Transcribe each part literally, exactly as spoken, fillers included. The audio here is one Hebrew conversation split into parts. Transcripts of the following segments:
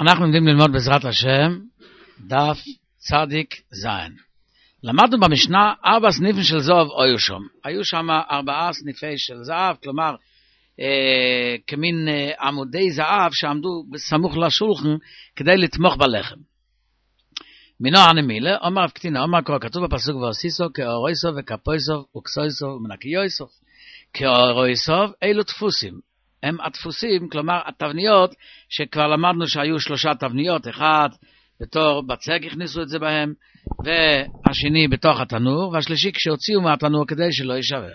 אנחנו עומדים ללמוד בעזרת השם דף צדיק זין. למדנו במשנה ארבע סניפים של זהב היו שם. היו שם ארבעה סניפי של זהב, כלומר אה, כמין אה, עמודי זהב שעמדו בסמוך לשולחן כדי לתמוך בלחם. מינו הנמילה, אומר קטינה, אומר כבר כתוב בפסוק ועשיסו כאורויסו וכפויסו וכסויסו ומנקיוסו. כאורויסו אלו דפוסים. הם הדפוסים, כלומר התבניות שכבר למדנו שהיו שלושה תבניות, אחד בתור בצק הכניסו את זה בהם, והשני בתוך התנור, והשלישי כשהוציאו מהתנור כדי שלא יישבר.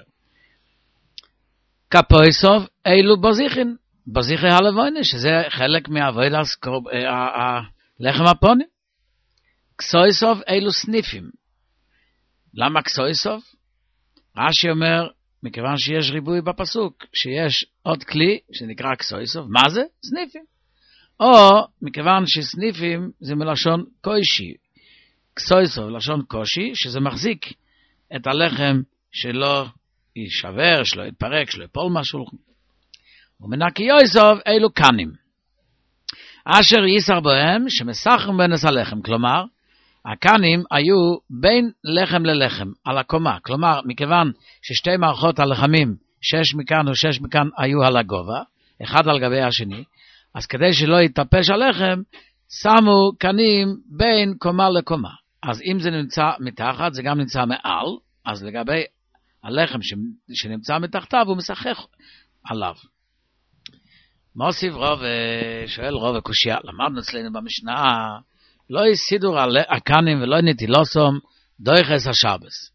כפויסוב אלו בזיכין, בזיכי הלבוינה, שזה חלק מהעבודה, לחם הפוני. כסויסוב אלו סניפים. למה כסויסוב? רש"י אומר, מכיוון שיש ריבוי בפסוק, שיש עוד כלי שנקרא כסויסוב, מה זה? סניפים. או מכיוון שסניפים זה מלשון קושי, כסויסוב לשון קושי, שזה מחזיק את הלחם שלא יישבר, שלא יתפרק, שלא יפול משהו. ומנקיוסוב אלו קנים. אשר ייסר בהם שמסחרם בנס הלחם, כלומר, הקנים היו בין לחם ללחם, על הקומה. כלומר, מכיוון ששתי מערכות הלחמים, שש מכאן ושש מכאן, היו על הגובה, אחד על גבי השני, אז כדי שלא יתפש הלחם, שמו קנים בין קומה לקומה. אז אם זה נמצא מתחת, זה גם נמצא מעל, אז לגבי הלחם שנמצא מתחתיו, הוא משחק עליו. מוסיף רוב, שואל רוב הקושיה, למדנו אצלנו במשנה, לא יסידור הקנים ולא נטילוסום דויכס השבס.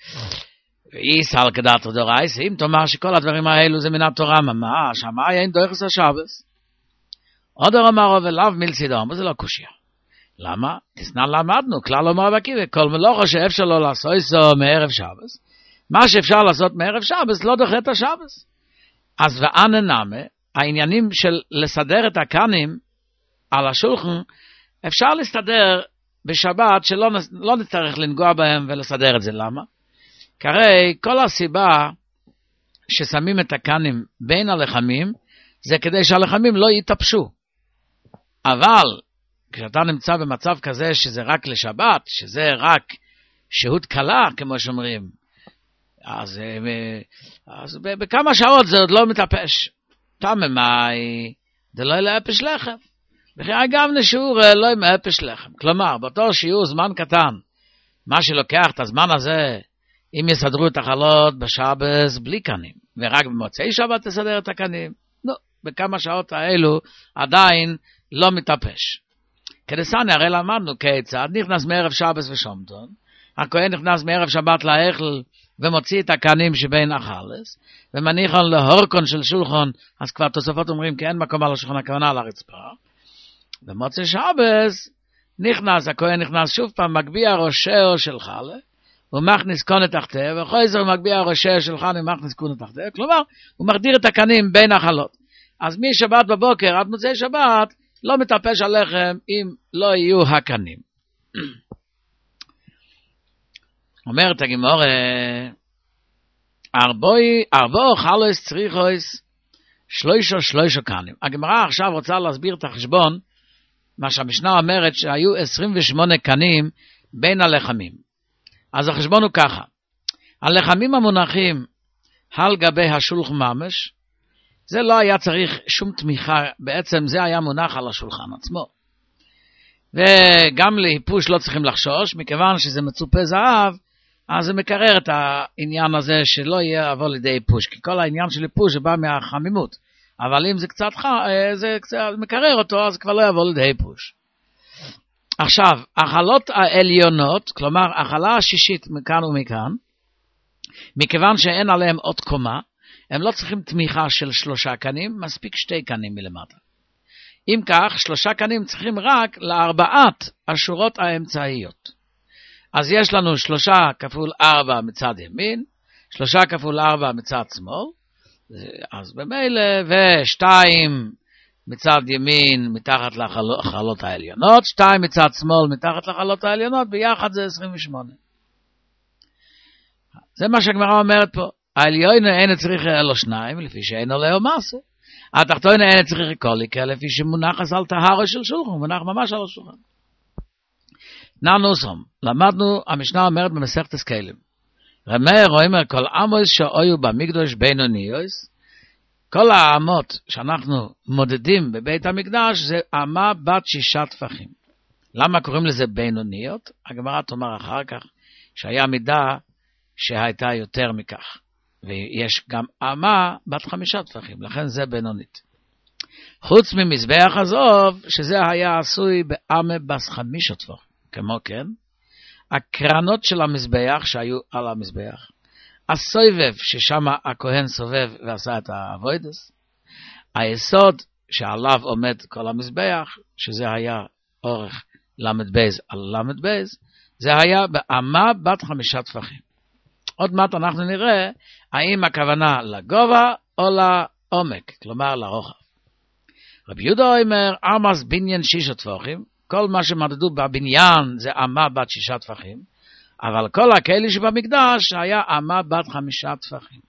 ואיסל כדעת דורייס, אם תאמר שכל הדברים האלו זה מן התורה ממש, מה אין דויכס השבס? עוד אמר ולאו מלצידום, וזה לא קושיה. למה? תסנן למדנו, כלל אומר בקיבה, כל מלאכה שאפשר לא לעשות איסו מערב שבס, מה שאפשר לעשות מערב שבס לא דוחה את השבס. אז ואנה נמה, העניינים של לסדר את הקנים על השולחן, אפשר להסתדר בשבת שלא לא נצטרך לנגוע בהם ולסדר את זה. למה? כי הרי כל הסיבה ששמים את הקנים בין הלחמים, זה כדי שהלחמים לא יתאפשו. אבל כשאתה נמצא במצב כזה שזה רק לשבת, שזה רק שהות קלה, כמו שאומרים, אז, אז בכמה שעות זה עוד לא מתאפש. תממי, זה לא להפש לחם. וכי גם לשיעור לא ימאפש לחם. כלומר, באותו שיעור זמן קטן, מה שלוקח את הזמן הזה, אם יסדרו את החלות בשבס בלי קנים, ורק במוצאי שבת תסדר את הקנים, נו, בכמה שעות האלו עדיין לא מתאפש. כדסני, הרי למדנו כיצד, נכנס מערב שבס ושומטון, הכהן נכנס מערב שבת להיכל ומוציא את הקנים שבין החלס, ומניחון להורקון של שולחון, אז כבר תוספות אומרים כי אין מקום על השולחון, הכוונה על הרצפה, במוצאי שבס נכנס, הכהן נכנס שוב פעם, מגביע ראשו של חלה, הוא מכניס קונה תחתיה, וחוזר מגביע ראשו של חלה, הוא מכניס קונה תחתיה, כלומר, הוא מחדיר את הקנים בין החלות. אז משבת בבוקר עד מוצאי שבת, לא מתאפש הלחם אם לא יהיו הקנים. אומרת הגמרא, ארבעו חלוס צריכוס שלושה שלושה קנים. הגמרא עכשיו רוצה להסביר את החשבון, מה שהמשנה אומרת שהיו עשרים ושמונה קנים בין הלחמים. אז החשבון הוא ככה, הלחמים המונחים על גבי השולחן ממש, זה לא היה צריך שום תמיכה, בעצם זה היה מונח על השולחן עצמו. וגם להיפוש לא צריכים לחשוש, מכיוון שזה מצופה זהב, אז זה מקרר את העניין הזה שלא יהיה עבור לידי היפוש, כי כל העניין של היפוש זה בא מהחמימות, אבל אם זה קצת, זה קצת מקרר אותו, אז כבר לא יעבור לידי היפוש. עכשיו, החלות העליונות, כלומר החלה השישית מכאן ומכאן, מכיוון שאין עליהם עוד קומה, הם לא צריכים תמיכה של שלושה קנים, מספיק שתי קנים מלמטה. אם כך, שלושה קנים צריכים רק לארבעת השורות האמצעיות. אז יש לנו שלושה כפול ארבע מצד ימין, שלושה כפול ארבע מצד שמאל, אז במילא, ושתיים מצד ימין מתחת לחלות העליונות, שתיים מצד שמאל מתחת לחלות העליונות, ביחד זה עשרים ושמונה. זה מה שהגמרא אומרת פה. העליון אין צריך אלו שניים, לפי שאין עליו מעשה. התחתון אין צריך קוליקה, לפי שמונח אז על טהרה של שולחן, מונח ממש על השולחן. ננוסום, למדנו, המשנה אומרת במסכת כלים. רמר אומר, כל עמוס שאויו במקדוש בינוניות, כל האמות שאנחנו מודדים בבית המקדש, זה אמה בת שישה טפחים. למה קוראים לזה בינוניות? הגמרא תאמר אחר כך, שהיה מידה שהייתה יותר מכך. ויש גם אמה בת חמישה טפחים, לכן זה בינונית. חוץ ממזבח הזוב, שזה היה עשוי באמה בס חמישה טפחים. כמו כן, הקרנות של המזבח שהיו על המזבח, הסובב ששם הכהן סובב ועשה את העבודס, היסוד שעליו עומד כל המזבח, שזה היה אורך למד בייז על למד בייז, זה היה באמה בת חמישה טפחים. עוד מעט אנחנו נראה האם הכוונה לגובה או לעומק, כלומר לרוחב. רבי יהודה אומר, אמס בניין שישה טפחים, כל מה שמדדו בבניין זה אמה בת שישה טפחים, אבל כל הכלי שבמקדש היה אמה בת חמישה טפחים.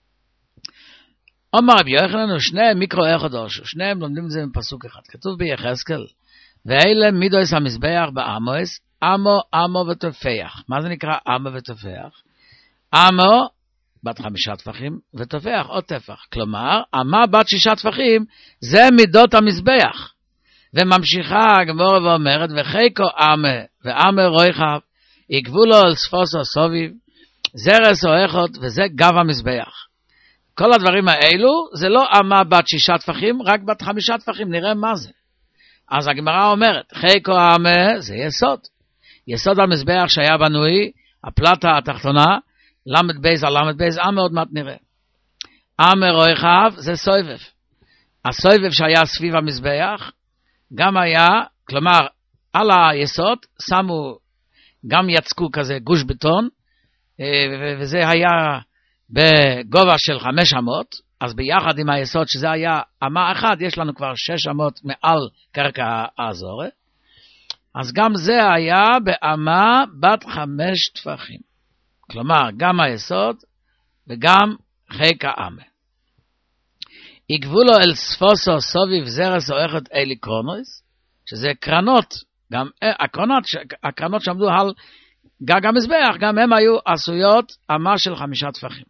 אומר רבי יוחנן, שניהם מיקרו אחד אושו, שניהם לומדים את זה מפסוק אחד. כתוב ביחזקאל, ואלה מידוס המזבח באמוס, אמו, אמו ותופח. מה זה נקרא אמו ותופח? אמו בת חמישה טפחים, ותופח עוד טפח. כלומר, אמה בת שישה טפחים, זה מידות המזבח. וממשיכה הגמרא ואומרת, וחיקו אמה, ואמה רויחב, יקבו לו על ספוסו סוביב, זרס או איכות, וזה גב המזבח. כל הדברים האלו, זה לא אמה בת שישה טפחים, רק בת חמישה טפחים, נראה מה זה. אז הגמרא אומרת, חיקו אמה, זה יסוד. יסוד המזבח שהיה בנוי, הפלטה התחתונה, למד בייז על למד בייז, אמה עוד מעט נראה. אמה רויחב, זה סובב. הסובב שהיה סביב המזבח, גם היה, כלומר, על היסוד, שמו, גם יצקו כזה גוש בטון, וזה היה בגובה של חמש אמות, אז ביחד עם היסוד שזה היה אמה אחת, יש לנו כבר שש אמות מעל קרקע האזור, אז גם זה היה באמה בת חמש טפחים. כלומר, גם היסוד וגם חיק האמה. יקבו לו אל ספוסו סוביב זרס או אחד אלי קרונוס, שזה קרנות, גם הקרנות, הקרנות שעמדו על גג המזבח, גם הם היו עשויות אמה של חמישה טפחים.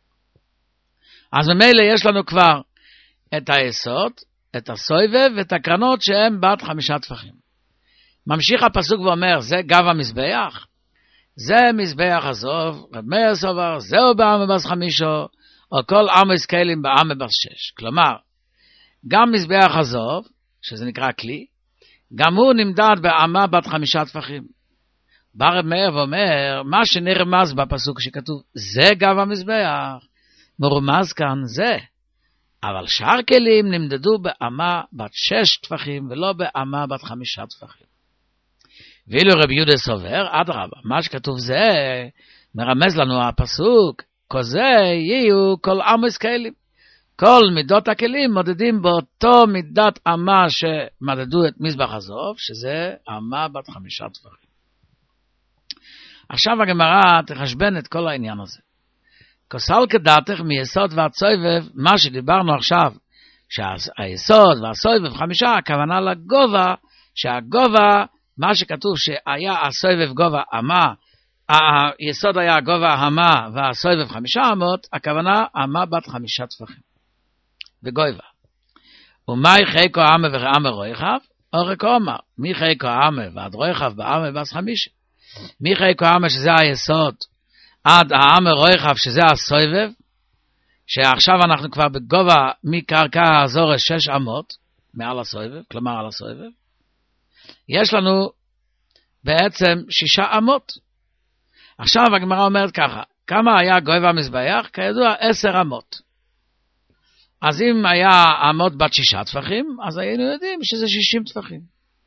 אז ממילא יש לנו כבר את היסוד, את הסובב ואת הקרנות שהם בת חמישה טפחים. ממשיך הפסוק ואומר, זה גב המזבח, זה מזבח הזוב, רב מאיר סובר, זהו באמה בס חמישו, או כל עמוס כלים באמה בס שש. כלומר, גם מזבח הזוב, שזה נקרא כלי, גם הוא נמדד באמה בת חמישה טפחים. בא רב מאיר ואומר, מה שנרמז בפסוק שכתוב, זה גב המזבח, מרומז כאן זה. אבל שאר כלים נמדדו באמה בת שש טפחים, ולא באמה בת חמישה טפחים. ואילו רבי יהודה סובר, אדרבה, מה שכתוב זה, מרמז לנו הפסוק, כזה יהיו כל עמוס כלים. כל מידות הכלים מודדים באותו מידת אמה שמדדו את מזבח הזוב, שזה אמה בת חמישה טפחים. עכשיו הגמרא תחשבן את כל העניין הזה. כוסל כדתך מיסוד והסובב, מה שדיברנו עכשיו, שהיסוד והסובב חמישה, הכוונה לגובה, שהגובה, מה שכתוב שהיה הסובב גובה אמה, היסוד היה גובה אמה והסובב חמישה אמות, הכוונה אמה בת חמישה טפחים. וגובה. ומאי חיקו אמה ואמה רויחב? אורך אומר, מי חיקו אמה ועד רויחב באמה בס חמישה? מי חיקו אמה שזה היסוד, עד האמה רויחב שזה הסובב, שעכשיו אנחנו כבר בגובה מקרקע הזורש שש אמות, מעל הסובב, כלומר על הסובב, יש לנו בעצם שישה אמות. עכשיו הגמרא אומרת ככה, כמה היה גובה המזבח? כידוע עשר אמות. אז אם היה אמות בת שישה טפחים, אז היינו יודעים שזה שישים טפחים.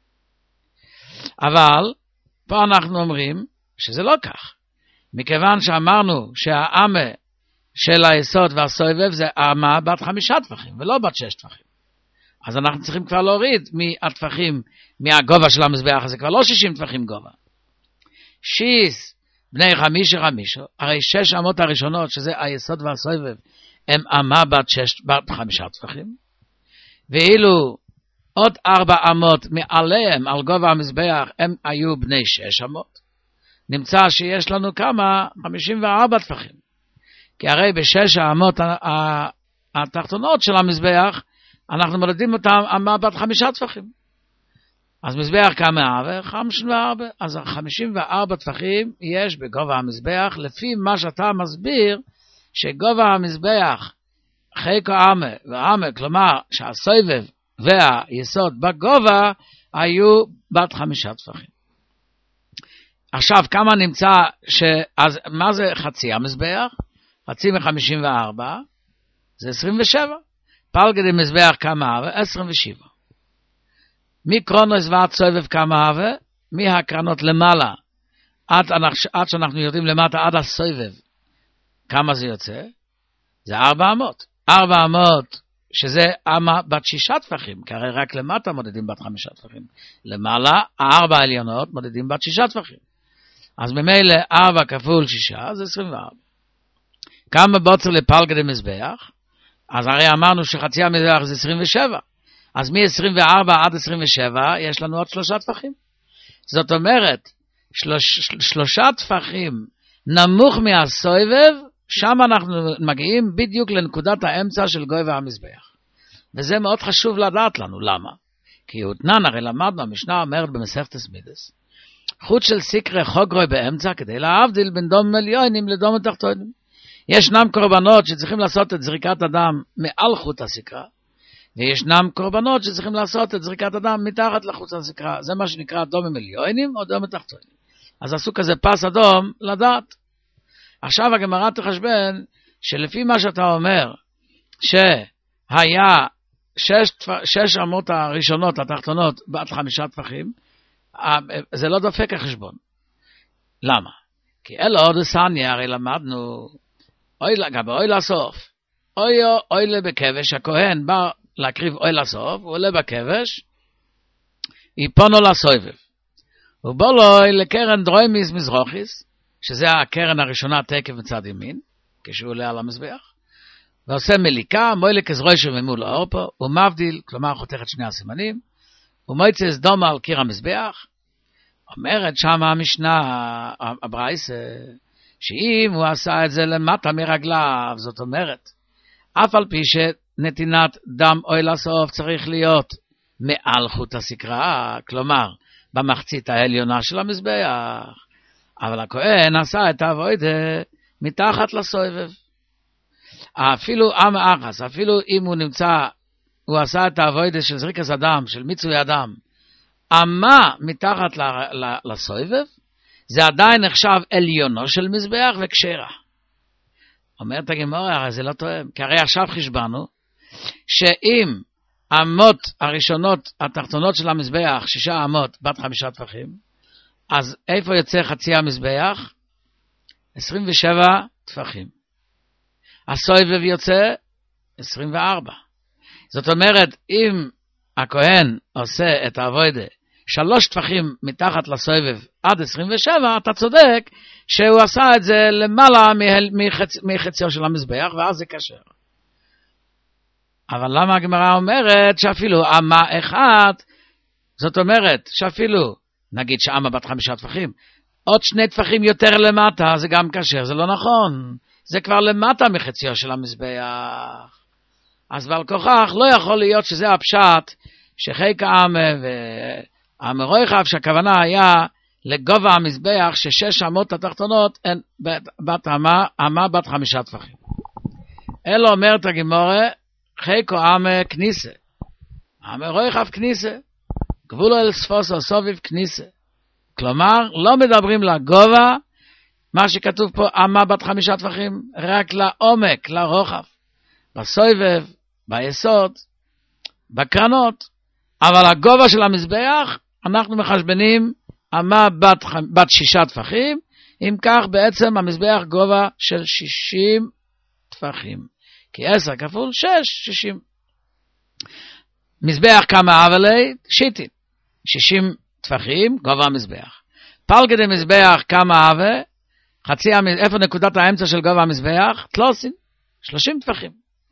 אבל פה אנחנו אומרים שזה לא כך. מכיוון שאמרנו שהאמה של היסוד והסובב זה אמה בת חמישה טפחים, ולא בת שש טפחים. אז אנחנו צריכים כבר להוריד מהטפחים, מהגובה של המזבח הזה, כבר לא שישים טפחים גובה. שיס בני חמישה חמישה, הרי שש אמות הראשונות, שזה היסוד והסובב, הם אמה בת, שש, בת חמישה טפחים. ואילו עוד ארבע אמות מעליהם על גובה המזבח הם היו בני שש אמות, נמצא שיש לנו כמה חמישים וארבע טפחים, כי הרי בשש האמות התחתונות של המזבח אנחנו מודדים אותם אמה בת חמישה טפחים, אז מזבח כמה אבה? חמישים וארבע, אז חמישים וארבע טפחים יש בגובה המזבח, לפי מה שאתה מסביר שגובה המזבח חיקו אמה ואמה, כלומר שהסובב והיסוד בגובה היו בת חמישה טפחים. עכשיו כמה נמצא, ש... אז מה זה חצי המזבח? חצי מ-חמישים וארבע זה עשרים ושבע, פלגה דמזבח כמה אבה? עשרים ושבע. מקרונוס ועד סובב כמה אבה? מהקרנות למעלה עד, עד שאנחנו יודעים למטה עד הסובב כמה זה יוצא? זה ארבע אמות. ארבע אמות שזה אמה בת שישה טפחים, כי הרי רק למטה מודדים בת חמישה טפחים, למעלה הארבע העליונות מודדים בת שישה טפחים, אז ממילא ארבע כפול שישה זה עשרים וארבע. כמה בוצר לפלגה דמזבח? אז הרי אמרנו שחצי המזבח זה עשרים ושבע, אז מ-עשרים וארבע עד עשרים ושבע יש לנו עוד שלושה טפחים. זאת אומרת, שלוש, שלושה טפחים נמוך מהסובב, שם אנחנו מגיעים בדיוק לנקודת האמצע של גובה המזבח. וזה מאוד חשוב לדעת לנו. למה? כי יותנן, הרי למדנו, המשנה אומרת במסכת מידס, חוט של סיקרי חוגרוי באמצע, כדי להבדיל בין דום עליונים לדום תחתונים. ישנם קורבנות שצריכים לעשות את זריקת הדם מעל חוט הסיקרה, וישנם קורבנות שצריכים לעשות את זריקת הדם מתחת לחוט הסיקרה. זה מה שנקרא דום עליונים או דום תחתונים. אז עשו כזה פס אדום לדעת. עכשיו הגמרא תחשבן שלפי מה שאתה אומר, שהיה שש, שש אמות הראשונות, התחתונות, בת חמישה טפחים, זה לא דופק החשבון. למה? כי אלו עוד סניה, הרי למדנו, אוי, גם אוי לסוף, אוי אוי לבכבש, הכהן בא להקריב אוי לסוף, הוא עולה בכבש, יפונו לסובב, ובוא לו לקרן דרוימיס מזרוכיס, שזה הקרן הראשונה תקף מצד ימין, כשהוא עולה על המזבח, ועושה מליקה, מוילק עזרוי שממול האור פה, הוא מבדיל, כלומר חותך את שני הסימנים, ומויצס דומה על קיר המזבח, אומרת שם המשנה, הברייס, שאם הוא עשה את זה למטה מרגליו, זאת אומרת, אף על פי שנתינת דם אוי לסוף צריך להיות מעל חוט הסקרה, כלומר, במחצית העליונה של המזבח, אבל הכהן עשה את העבודה מתחת לסובב. אפילו עם האחס, אפילו אם הוא נמצא, הוא עשה את העבודה של זריקת הדם, של מיצוי הדם, אמה מתחת לסובב, זה עדיין נחשב עליונו של מזבח וקשרה. אומרת הגמרא, הרי זה לא תואם, כי הרי עכשיו חשבנו, שאם אמות הראשונות, התחתונות של המזבח, שישה אמות, בת חמישה טפחים, אז איפה יוצא חצי המזבח? עשרים ושבע טפחים. הסובב יוצא עשרים וארבע. זאת אומרת, אם הכהן עושה את העבודה שלוש טפחים מתחת לסובב עד עשרים ושבע, אתה צודק שהוא עשה את זה למעלה מחצ... מחציו של המזבח, ואז זה כשר. אבל למה הגמרא אומרת שאפילו אמה אחד, זאת אומרת שאפילו, נגיד שאמה בת חמישה טפחים, עוד שני טפחים יותר למטה, זה גם כשר, זה לא נכון. זה כבר למטה מחציו של המזבח. אז ועל כוכך לא יכול להיות שזה הפשט, שחיק האמה והמרויחב, שהכוונה היה לגובה המזבח, ששש אמות התחתונות הן בת אמה, אמה בת חמישה טפחים. אלו אומרת הגמרא, חיקו אמה כניסה. המרויחב כניסה. גבולו אל ספוסו סוביב כניסה. כלומר, לא מדברים לגובה, מה שכתוב פה, אמה בת חמישה טפחים, רק לעומק, לרוחב, בסובב, ביסוד, בקרנות, אבל הגובה של המזבח, אנחנו מחשבנים אמה בת, בת שישה טפחים, אם כך בעצם המזבח גובה של שישים טפחים, כי עשר כפול שש, שישים. מזבח כמה אבלי? שיטין, שישים טפחים, גובה המזבח. פלגה דמזבח כמה אבה? חצי, איפה נקודת האמצע של גובה המזבח? תלוסין, שלושים טפחים.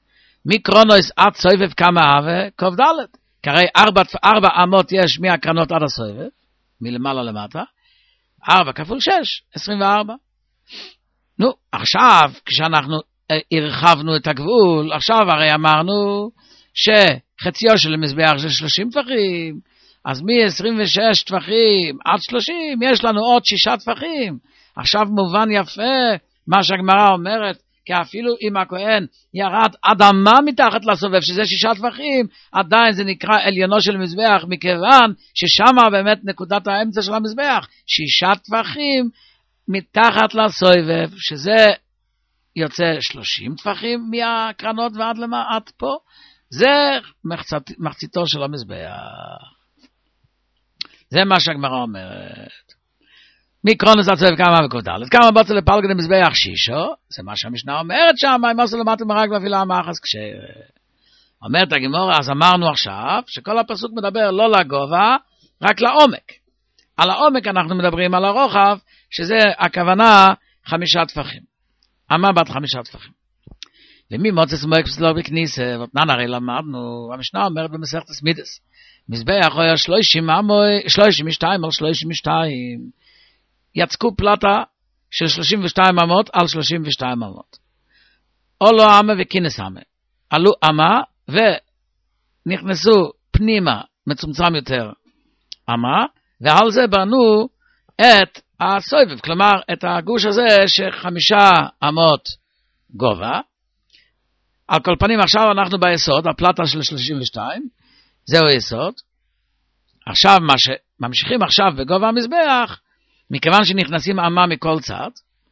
מקרונוס עד סובב כמה הווה? קוף דלת. כי הרי ארבע, ארבע אמות יש מהקרנות עד הסובב, מלמעלה למטה, ארבע כפול שש, עשרים וארבע. נו, עכשיו, כשאנחנו הרחבנו את הגבול, עכשיו הרי אמרנו שחציו של המזבח זה שלושים טפחים, אז מ-עשרים ושש טפחים עד שלושים, יש לנו עוד שישה טפחים. עכשיו מובן יפה מה שהגמרא אומרת, כי אפילו אם הכהן ירד אדמה מתחת לסובב, שזה שישה טפחים, עדיין זה נקרא עליונו של מזבח, מכיוון ששם באמת נקודת האמצע של המזבח, שישה טפחים מתחת לסובב, שזה יוצא שלושים טפחים מהקרנות ועד למעט פה, זה מחצית, מחציתו של המזבח. זה מה שהגמרא אומרת. מקרונוס עד סובב כמה וקודלת. כמה בוצה לפלגה למזבח שישו, זה מה שהמשנה אומרת שם, אם עשו למטה מרק ואפילה מאחז כשר. אומרת הגמרא, אז אמרנו עכשיו, שכל הפסוק מדבר לא לגובה, רק לעומק. על העומק אנחנו מדברים על הרוחב, שזה הכוונה חמישה טפחים. אמה בת חמישה טפחים. ומי מוצץ מועק פסלו בכניסה, ותנן הרי למדנו, המשנה אומרת במסכת סמידס, מזבח היה שלושים ושתיים על שלושים ושתיים, יצקו פלטה של שלושים ושתיים אמות על שלושים ושתיים אמות. עולו אמה וכינס אמה. עלו אמה ונכנסו פנימה מצומצם יותר אמה, ועל זה בנו את הסובב, כלומר את הגוש הזה שחמישה אמות גובה. על כל פנים עכשיו אנחנו ביסוד, הפלטה של שלושים ושתיים, זהו היסוד. עכשיו מה שממשיכים עכשיו בגובה המזבח, מכיוון שנכנסים אמה מכל צד,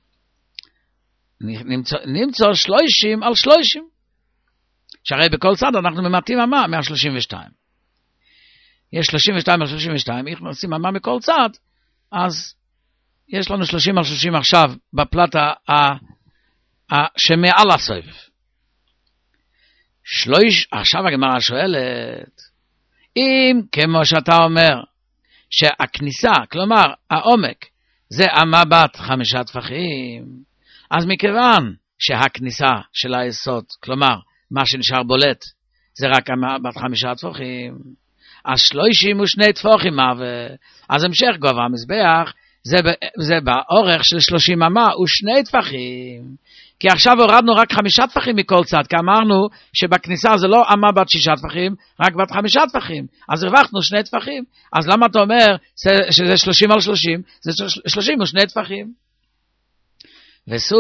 נמצא, נמצא שלושים על שלושים. שהרי בכל צד אנחנו ממתים אמה מה-שלושים ושתיים. יש שלושים ושתיים על שלושים ושתיים, אם נכנסים אמה מכל צד, אז יש לנו שלושים על שלושים עכשיו בפלטה שמעל הסובב. שלוש, עכשיו הגמרא שואלת, אם כמו שאתה אומר, שהכניסה, כלומר העומק, זה אמה בת חמישה טפחים, אז מכיוון שהכניסה של היסוד, כלומר מה שנשאר בולט, זה רק אמה בת חמישה טפחים, אז שלושים ושני טפחים, אז המשך גובה המזבח, זה, זה באורך של שלושים אמה ושני טפחים, כי עכשיו הורדנו רק חמישה טפחים מכל צד, כי אמרנו שבכניסה זה לא אמה בת שישה טפחים, רק בת חמישה טפחים, אז הרווחנו שני טפחים, אז למה אתה אומר שזה שלושים על שלושים, זה שלושים ושני טפחים. וסו,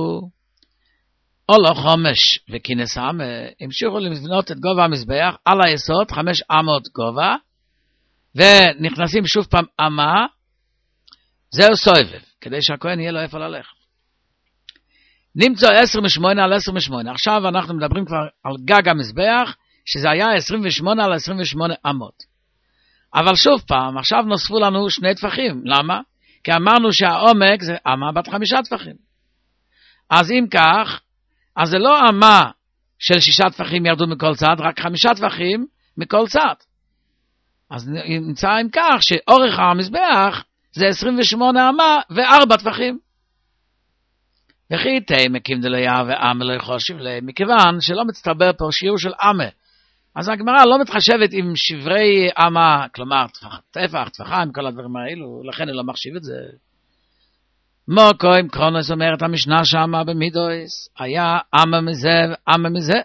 אולו חומש וכינס אמה, המשיכו לבנות את גובה המזבח על היסוד, חמש אמות גובה, ונכנסים שוב פעם אמה, זהו סובב, כדי שהכהן יהיה לו איפה ללכת. נמצא עשרים ושמונה על עשרים ושמונה. עכשיו אנחנו מדברים כבר על גג המזבח, שזה היה עשרים ושמונה על עשרים ושמונה אמות. אבל שוב פעם, עכשיו נוספו לנו שני טפחים. למה? כי אמרנו שהעומק זה אמה בת חמישה טפחים. אז אם כך, אז זה לא אמה של שישה טפחים ירדו מכל צד, רק חמישה טפחים מכל צד. אז נמצא עם כך שאורך המזבח זה עשרים ושמונה אמה וארבע טפחים. וכי תהי מקים דליה ואמה לא יחושיב להם, מכיוון שלא מצטבר פה שיעור של אמה. אז הגמרא לא מתחשבת עם שברי אמה, כלומר טפח, טפחיים, כל הדברים האלו, לכן היא לא מחשיב את זה. מוקו עם קרונוס אומרת המשנה שמה במידויס, היה אמה מזה ואמה מזה.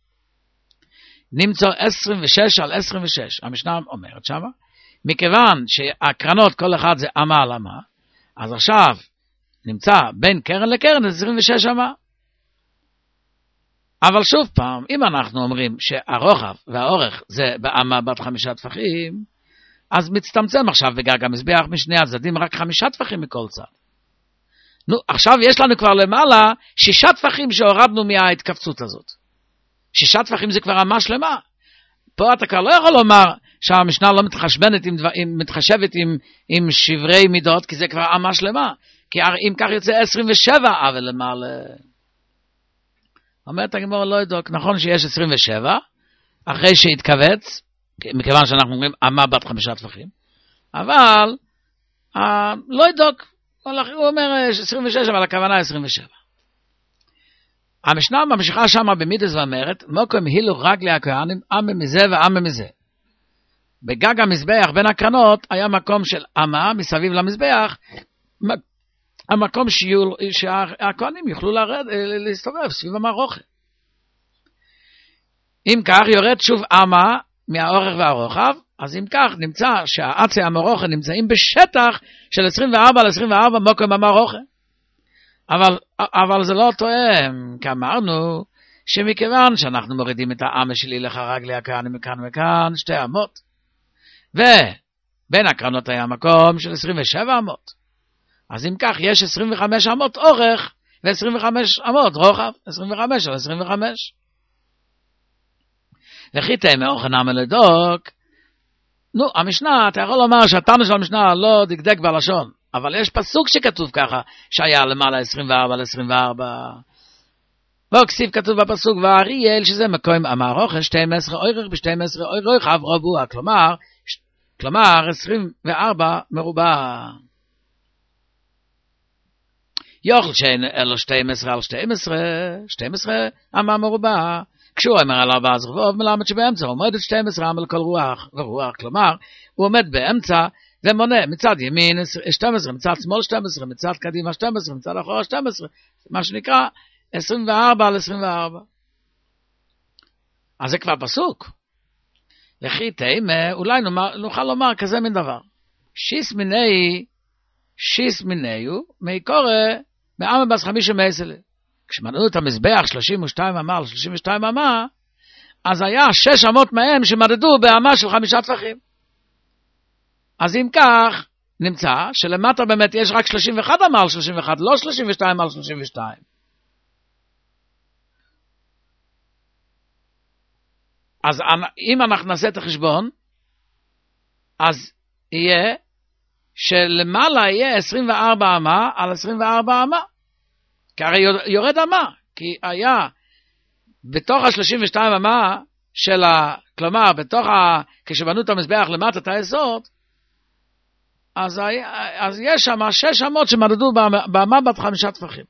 נמצא עשרים ושש על עשרים ושש, המשנה אומרת שמה, מכיוון שהקרנות כל אחד זה אמה על אמה, אז עכשיו נמצא בין קרן לקרן עשרים ושש אמה. אבל שוב פעם, אם אנחנו אומרים שהרוחב והאורך זה באמה בת חמישה טפחים, אז מצטמצם עכשיו בגג המזבח משני הצדדים רק חמישה טפחים מכל צד. נו, עכשיו יש לנו כבר למעלה שישה טפחים שהורדנו מההתכווצות הזאת. שישה טפחים זה כבר אמה שלמה. פה אתה כבר לא יכול לומר שהמשנה לא מתחשבנת עם, עם, מתחשבת עם, עם שברי מידות, כי זה כבר אמה שלמה. כי אם כך יוצא עשרים ושבע אבל למעלה. אומרת הגמרא לא ידוק, נכון שיש עשרים ושבע, אחרי שהתכווץ, מכיוון שאנחנו אומרים אמה בת חמישה טפחים, אבל אה, לא ידוק, הוא אומר עשרים ושש, אבל הכוונה עשרים ושבע. המשנה ממשיכה שם במידס ואומרת, מוקם הילו רגלי הכהנים, אמה מזה ואמה מזה. בגג המזבח בין הקרנות היה מקום של אמה מסביב למזבח, המקום שהכהנים יוכלו לרד, להסתובב סביב המערוכה. אם כך יורד שוב אמה מהאורך והרוחב, אז אם כך נמצא שהעצי המערוכה נמצאים בשטח של עשרים וארבע על עשרים וארבע מוקם המערוכה. אבל, אבל זה לא תואם, כי אמרנו שמכיוון שאנחנו מורידים את האמה שלי לך רגלי הכהנים מכאן וכאן, שתי אמות, ובין הקרנות היה מקום של עשרים ושבע אמות. אז אם כך יש עשרים וחמש אמות אורך ו-עשרים וחמש אמות רוחב, עשרים וחמש על עשרים וחמש. וכי תאמה אוכנם לדוק, נו, המשנה, אתה יכול לומר שהתנא של המשנה לא דקדק בלשון, אבל יש פסוק שכתוב ככה, שהיה למעלה עשרים וארבע על עשרים וארבע. וכסיב כתוב בפסוק, ואריאל, שזה מקום המערוכה, שתים עשרה אורך ב-שתים עשרה רוחב רבוע, כלומר, כלומר עשרים וארבע מרובע. יוכל שאין אלו שתים עשרה על שתים עשרה, שתים עשרה אמה מרובע. כשהוא אומר על ארבע עשרה ועוד מלמד שבאמצע, הוא עומד את שתים עשרה אמה לכל רוח ורוח, כלומר, הוא עומד באמצע ומונה מצד ימין שתים עשרה, מצד שמאל שתים עשרה, מצד קדימה שתים עשרה, מצד אחורה שתים עשרה, מה שנקרא עשרים וארבע על עשרים וארבע. אז זה כבר פסוק. וכי תאמה, אולי נוכל לומר כזה מן דבר. שיס מיני, שיס מיניו, מי קורא, מאמה בס חמישה מעשלה. כשמנעו את המזבח שלושים ושתיים אמה על שלושים ושתיים אמה, אז היה שש אמות מהם שמדדו באמה של חמישה טפחים. אז אם כך, נמצא שלמטה באמת יש רק שלושים ואחת אמה על שלושים ואחת, לא שלושים ושתיים על שלושים ושתיים. אז אם אנחנו נעשה את החשבון, אז יהיה שלמעלה יהיה עשרים וארבע אמה על עשרים וארבע אמה. כי הרי יורד אמה, כי היה בתוך ה-שלושים ושתיים אמה של ה... כלומר, בתוך ה... כשבנו את המזבח למטה את היסוד, אז, אז יש שם שש אמות שמדדו באמה בת חמישה טפחים.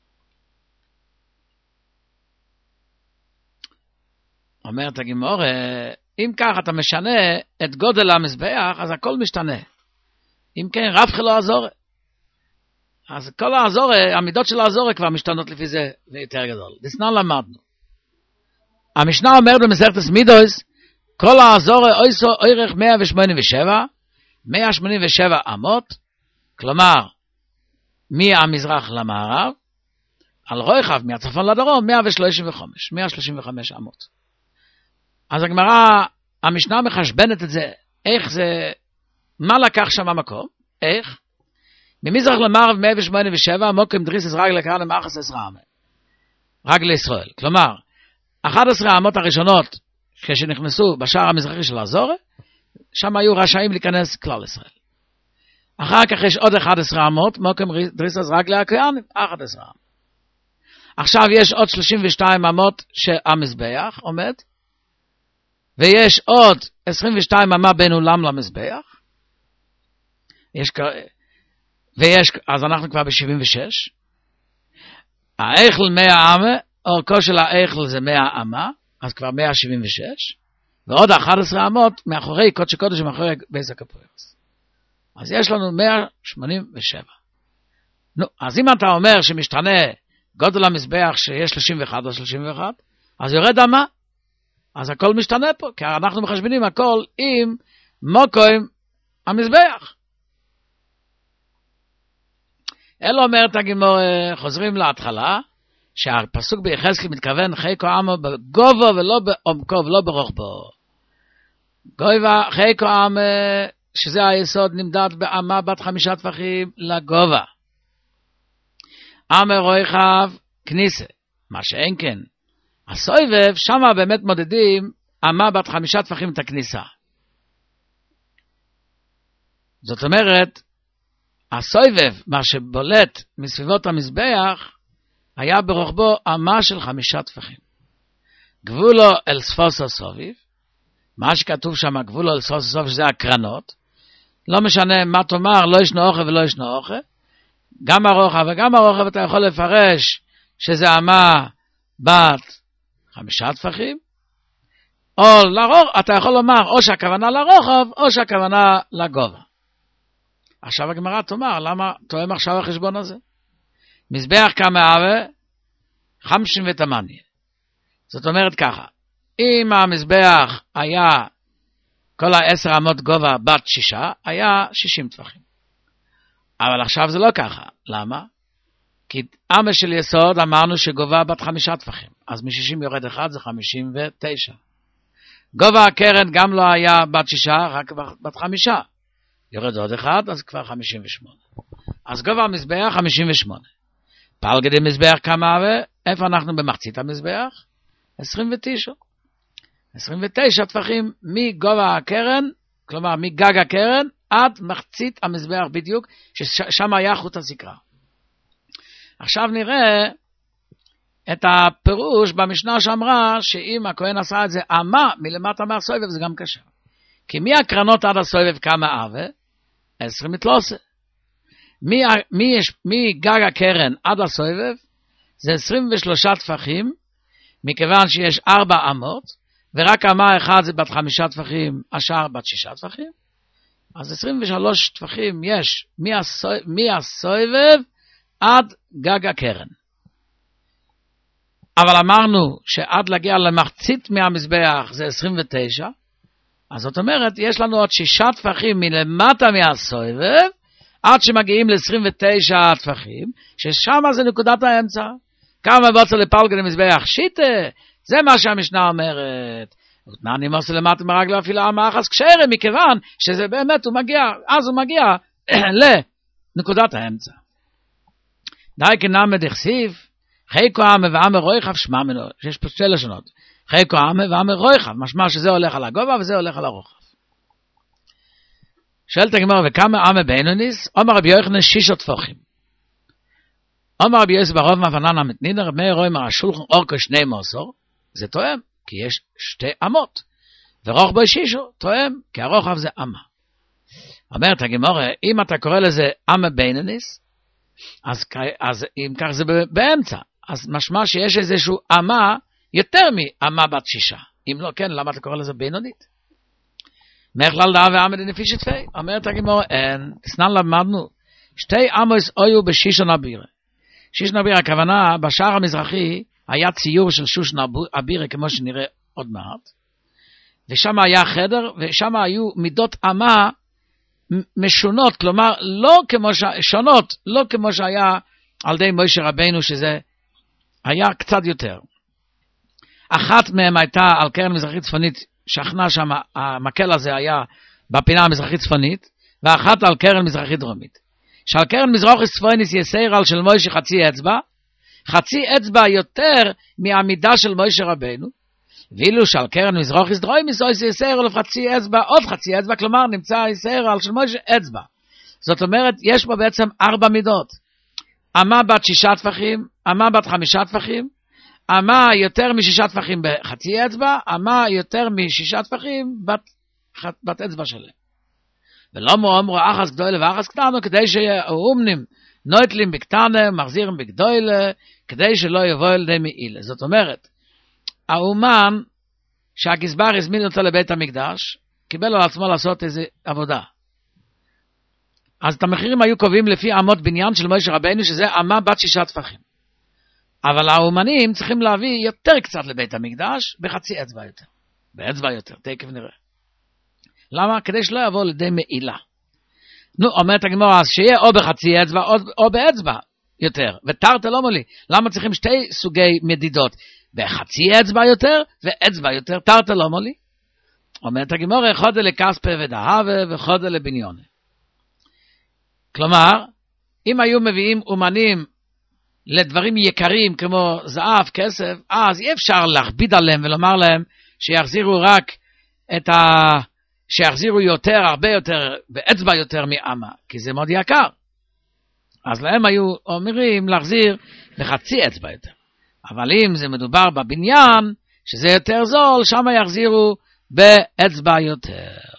אומרת הגמרא, אם כך אתה משנה את גודל המזבח, אז הכל משתנה. אם כן, רב חילו הזורה. אז כל הזורה, המידות של הזורה כבר משתנות לפי זה יותר גדול. דסנן למדנו. המשנה אומרת במסכת מידוס, כל הזורה אויסו אורך מאה שמונים ושבע, מאה שמונים ושבע אמות, כלומר, מהמזרח למערב, על רוחב מהצפון לדרום, מאה שלושים וחמש, מאה שלושים וחמש אמות. אז הגמרא, המשנה מחשבנת את זה, איך זה, מה לקח שם המקום, איך? ממזרח למערב מאה שמונים ושבע, מוקם דריסס רגלי כהנים אחת עשרה אמה, רגלי ישראל. כלומר, אחת עשרה האמות הראשונות, כשנכנסו בשער המזרחי של הזורה, שם היו רשאים להיכנס כלל ישראל. אחר כך יש עוד אחת עשרה אמות, מוקם דריסס רגלי הכהנים, אחת עשרה אמה. עכשיו יש עוד שלושים ושתיים אמות שהמזבח עומד, ויש עוד עשרים ושתיים אמה בין אולם למזבח, יש, ויש, אז אנחנו כבר ב-שבעים ושש, האיכל מאה אמה, אורכו של האיכל זה מאה אמה, אז כבר מאה שבעים ושש, ועוד אחת עשרה אמות מאחורי קודש קודש ומאחורי בייס הכפוירוס. אז יש לנו מאה שמונים ושבע. נו, אז אם אתה אומר שמשתנה גודל המזבח שיש שלושים ואחת או שלושים ואחת, אז יורד אמה, אז הכל משתנה פה, כי אנחנו מחשבנים הכל עם מוקוים המזבח. אלא אומרת הגמרא, חוזרים להתחלה, שהפסוק ביחזקאל מתכוון חיקו עמו בגובו ולא בעומקו ולא ברוחבו. גובה חיקו עמו, שזה היסוד, נמדד באמה בת חמישה טפחים לגובה. עמו רוחב כניסה, מה שאין כן. הסובב, שמה באמת מודדים אמה בת חמישה טפחים את הכניסה. זאת אומרת, הסובב, מה שבולט מסביבות המזבח, היה ברוחבו אמה של חמישה טפחים. גבולו אל ספוס הסוביב, מה שכתוב שם, גבולו אל ספוס הסוביב, שזה הקרנות, לא משנה מה תאמר, לא ישנו אוכל ולא ישנו אוכל, גם הרוחב וגם הרוחב אתה יכול לפרש שזה אמה בת חמישה טפחים, או לרוחב, אתה יכול לומר או שהכוונה לרוחב, או שהכוונה לגובה. עכשיו הגמרא תאמר, למה תואם עכשיו החשבון הזה? מזבח כמה אבה, חמשים ותמניה. זאת אומרת ככה, אם המזבח היה כל העשר אמות גובה בת שישה, היה שישים טפחים. אבל עכשיו זה לא ככה. למה? כי אמה של יסוד אמרנו שגובה בת חמישה טפחים. אז מ-שישים יורד אחד זה חמישים ותשע. גובה הקרן גם לא היה בת שישה, רק בת חמישה. יורד עוד אחד, אז כבר חמישים ושמונה. אז גובה המזבח חמישים ושמונה. פלגי דמזבח כמה אבה, איפה אנחנו במחצית המזבח? עשרים ותשע. עשרים ותשע טפחים מגובה הקרן, כלומר מגג הקרן, עד מחצית המזבח בדיוק, ששם היה חוט הסקרה. עכשיו נראה את הפירוש במשנה שאמרה, שאם הכהן עשה את זה אמה מלמטה מהסובב, זה גם קשה. כי מהקרנות עד הסובב כמה אבה? עשרים מתלוסה. מגג הקרן עד הסובב, זה עשרים ושלושה טפחים, מכיוון שיש ארבע אמות, ורק אמה אחד זה בת חמישה טפחים, השאר בת שישה טפחים. אז עשרים ושלוש טפחים יש מהסובב עד גג הקרן. אבל אמרנו שעד להגיע למחצית מהמזבח זה עשרים ותשע, אז זאת אומרת, יש לנו עוד שישה טפחים מלמטה מהסובב, עד שמגיעים ל-עשרים ותשע טפחים, ששם זה נקודת האמצע. כמה בוצר לפלגי דמזבח שיטה, זה מה שהמשנה אומרת. ותנני מוסר למטה מרגלו אפילו אמה אחת כשרה, מכיוון שזה באמת הוא מגיע, אז הוא מגיע לנקודת האמצע. די כנאמה דכסיף, חיקו אמה ואמה רויחב שמע מנו, שיש פה שתי לשונות. חיקו אמה ואמה רויחב, משמע שזה הולך על הגובה וזה הולך על הרוחב. שואלת הגמרא, וכמה אמה בינוניס? אומר רבי יוחנן שישה טפחים. אומר רבי יוסף ברוב מאבנן המתנינא, רבי מאיר אומר השולחן אורכו שני מוסור, זה תואם, כי יש שתי אמות. ורוחבו שישו, תואם, כי הרוחב זה אמה. אומרת הגמרא, אם אתה קורא לזה אמה בינוניס, אז, אז אם כך זה באמצע, אז משמע שיש איזשהו אמה יותר מאמה בת שישה. אם לא כן, למה אתה קורא לזה בינונית? מכלל דעה ואמה דנפישת פי. אומרת הגמרא, אין, תסנן למדנו, שתי אמוס אויו בשישון אבירה. שישון אבירה, הכוונה, בשער המזרחי, היה ציור של שושן אבירה, כמו שנראה עוד מעט, ושם היה חדר, ושם היו מידות אמה משונות, כלומר, לא כמו ש... שונות, לא כמו שהיה על די מוישה רבינו, שזה היה קצת יותר. אחת מהם הייתה על קרן מזרחית צפונית, שכנה שם, המקל הזה היה בפינה המזרחית צפונית, ואחת על קרן מזרחית דרומית. שעל קרן מזרחית צפונית יסייר על של מוישה חצי אצבע, חצי אצבע יותר מהעמידה של מוישה רבינו, ואילו שעל קרן מזרחית דרומית יסייר על חצי אצבע, עוד חצי אצבע, כלומר נמצא יסייר על של מוישה אצבע. זאת אומרת, יש פה בעצם ארבע מידות. אמה בת שישה טפחים, אמה בת חמישה טפחים, אמה יותר משישה טפחים בחצי אצבע, אמה יותר משישה טפחים בת, בת אצבע שלהם. ולא מאמרו אחס גדולה ואחס קטנה, כדי שהאומנים נויטלים בקטנה, מחזירים בגדולה, כדי שלא יבוא אל די מעילה. זאת אומרת, האומן שהגזבר הזמין אותו לבית המקדש, קיבל על עצמו לעשות איזו עבודה. אז את המחירים היו קובעים לפי אמות בניין של מוישה רבינו, שזה אמה בת שישה טפחים. אבל האומנים צריכים להביא יותר קצת לבית המקדש, בחצי אצבע יותר. באצבע יותר, תכף נראה. למה? כדי שלא יבוא לידי מעילה. נו, אומרת הגמרא, אז שיהיה או בחצי אצבע או, או באצבע יותר. ותרתי לא מולי. למה צריכים שתי סוגי מדידות? בחצי אצבע יותר ואצבע יותר. תרתי לא מולי. אומרת הגמרא, חודה לכספה ודהבה וחודה לבניונה. כלומר, אם היו מביאים אומנים לדברים יקרים כמו זהב, כסף, אז אי אפשר להכביד עליהם ולומר להם שיחזירו רק את ה... שיחזירו יותר, הרבה יותר, באצבע יותר מאמה, כי זה מאוד יקר. אז להם היו אומרים להחזיר בחצי אצבע יותר. אבל אם זה מדובר בבניין, שזה יותר זול, שם יחזירו באצבע יותר.